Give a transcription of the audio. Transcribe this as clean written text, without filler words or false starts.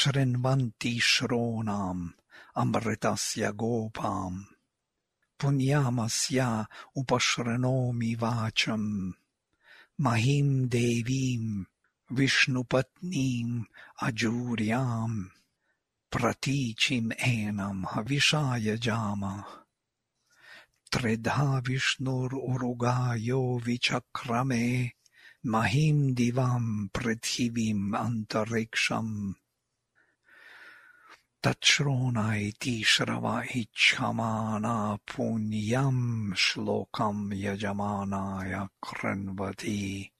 शृण्वन्ति श्रोणाम् अमृतस्य गोपाम् पुण्यमस्य उपशृणोमि वाचम् महीं देवीम् विष्णुपत्नीम् अजूर्याम् प्रतीचिम् एनम् हविषाय जाम त्रिधा विष्णुरुगायो विचक्रमे महीं दिवम् पृथिवीम् अन्तरिक्षम् तच्छृणोति श्रव इच्छमाना पुण्यम् श्लोकम् यजमानाय कृण्वति